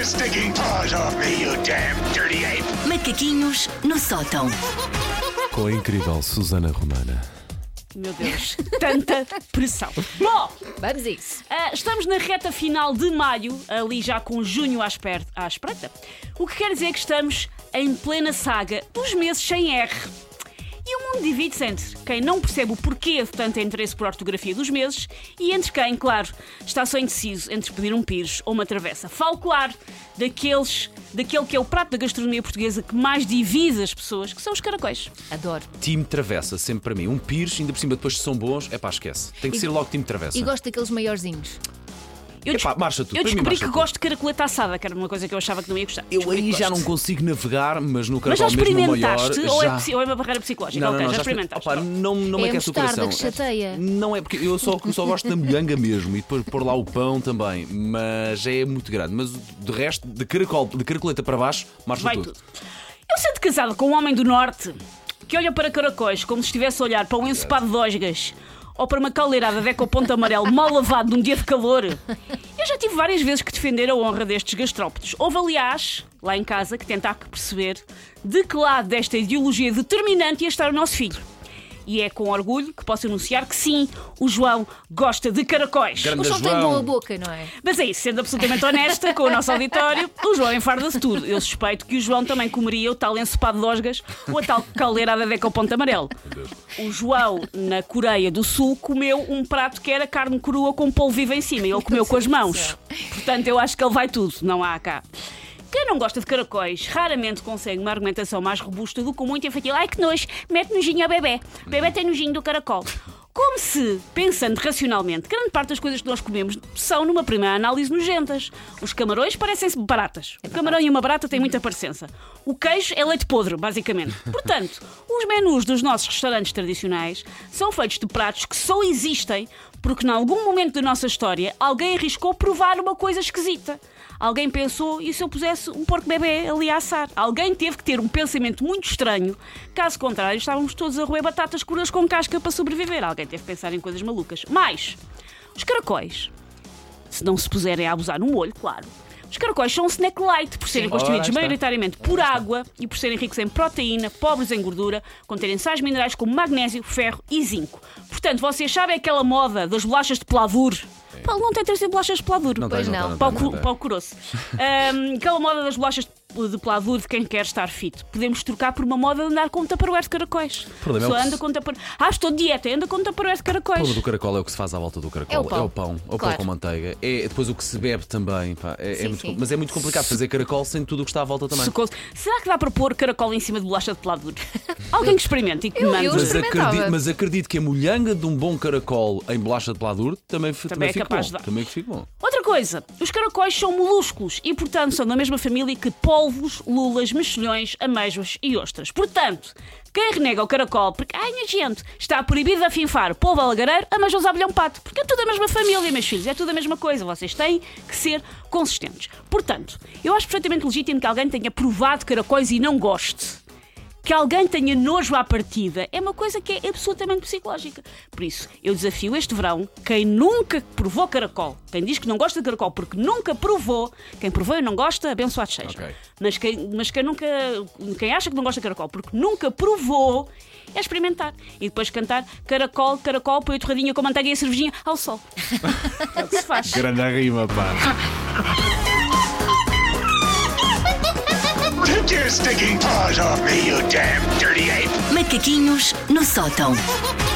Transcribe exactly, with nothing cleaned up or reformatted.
your stinking paws off me, you damn dirty ape! Macaquinhos no sótão. Com a incrível Susana Romana. Meu Deus, tanta pressão. Bom, Vamos a isso. ah, estamos na reta final de maio, ali já com junho à, esper- à espreita. O que quer dizer que estamos em plena saga dos meses sem R. E o mundo divide-se entre quem não percebe o porquê de tanto interesse por ortografia dos meses e entre quem, claro, está só indeciso entre pedir um pires ou uma travessa. Falo, claro, daqueles, daquele que é o prato da gastronomia portuguesa que mais divide as pessoas, que são os caracóis. Adoro. Time Travessa, sempre para mim. Um pires, ainda por cima, depois se são bons, é pá, esquece. Tem que E- ser logo Time Travessa. E gosto daqueles maiorzinhos. Eu, des- Epá, marcha tudo. eu Para mim, descobri marcha que tudo. gosto de caracoleta assada, que era uma coisa que eu achava que não ia gostar. Eu Descobri aí que já gosto. não consigo navegar, mas no Mas já caracol mesmo maior. experimentaste? Ou, é já... psi- ou é uma barreira psicológica? Não, não, ok, não, já já experimentaste. Opa, não, não me É a aquece o mostarda coração. que chateia. Não é porque eu só, só gosto da molhanga mesmo e depois pôr lá o pão também, mas é muito grande. Mas de resto, de caracol, de caracoleta para baixo, marcha Vai tudo. tudo. Eu sendo casada com um homem do norte que olha para caracóis como se estivesse a olhar para um ensopado de osgas ou para uma caldeirada de ecoponto amarelo mal lavado num dia de calor, eu já tive várias vezes que defender a honra destes gastrópodes. Houve, aliás, lá em casa, que tentar perceber de que lado desta ideologia determinante ia estar o nosso filho. E é com orgulho que posso anunciar que sim, o João gosta de caracóis. Grande O som tem João. boa boca, não é? Mas é isso, sendo absolutamente honesta com o nosso auditório, o João enfarda-se tudo. Eu suspeito que o João também comeria o tal ensopado de osgas ou a tal caldeirada de ecoponto amarelo. O João, na Coreia do Sul, comeu um prato que era carne crua com polvo vivo em cima e ele comeu com as mãos. Portanto, eu acho que ele vai tudo, não há cá. Quem não gosta de caracóis raramente consegue uma argumentação mais robusta do que o muito infantil. Ai que nojo, mete nojinho ao bebê. O bebê tem nojinho do caracol. Como se, pensando racionalmente, grande parte das coisas que nós comemos são, numa primeira análise, nojentas. Os camarões parecem-se baratas. O camarão e uma barata têm muita parecença. O queijo é leite podre, basicamente. Portanto, os menus dos nossos restaurantes tradicionais são feitos de pratos que só existem porque, em algum momento da nossa história, alguém arriscou provar uma coisa esquisita. Alguém pensou, e se eu pusesse um porco bebê ali a assar? Alguém teve que ter um pensamento muito estranho. Caso contrário, estávamos todos a roer batatas cruas com casca para sobreviver. Alguém teve que pensar em coisas malucas. Mas, os caracóis, se não se puserem a abusar no molho, claro. Os caracóis são um snack light, por serem Sim. constituídos Ora, aí está. maioritariamente por água e por serem ricos em proteína, pobres em gordura, conterem sais minerais como magnésio, ferro e zinco. Portanto, vocês sabem aquela moda das bolachas de peladuro? Paulo, não tem trazido bolachas de peladuro. Não Pois tem, não. não Para tem, o, não cu- tem. para o caroço. Ahm, aquela moda das bolachas de peladuro de quem quer estar fit. Podemos trocar por uma moda de andar com um tupperware de caracóis. O problema é Só o que anda se- com tupperware. Ah, estou de dieta, anda com um tupperware de O caracóis. problema do caracol é o que se faz à volta do caracol. É o pão. É o pão, é o pão Claro. com manteiga. É depois o que se bebe também. Pá. É, é Sim, muito sim. com- Mas é muito complicado fazer caracol sem tudo o que está à volta também. Socorro. Será que dá para pôr caracol em cima de bolacha de peladuro? Alguém que experimente e que Eu- mande. eu Mas experimentava. acredito, mas acredito que a molhanga de um bom caracol em bolacha de peladuro também, f- Também também é fica capaz bom. de dar. Também fica bom. Outra coisa, os caracóis são molúsculos e, portanto, são da mesma família que polvos, lulas, mexilhões, amêijoas e ostras. Portanto, quem renega o caracol porque, ai, minha gente, está proibido a finfar polvo alagareiro, amêijoas abelhão pato, porque é tudo a mesma família, meus filhos, é tudo a mesma coisa. Vocês têm que ser consistentes. Portanto, eu acho perfeitamente legítimo que alguém tenha provado caracóis e não goste. Que alguém tenha nojo à partida é uma coisa que é absolutamente psicológica. Por isso, eu desafio este verão quem nunca provou caracol, quem diz que não gosta de caracol porque nunca provou, quem provou e não gosta, abençoado seja. Ok. Mas, quem, mas quem, nunca, quem acha que não gosta de caracol porque nunca provou, é experimentar. E depois cantar caracol, caracol, põe a torradinha com manteiga e a cervejinha ao sol. É o que se faz. Grande rima, pá. Take your stinking paws off me, you damn dirty ape! Macaquinhos no sótão.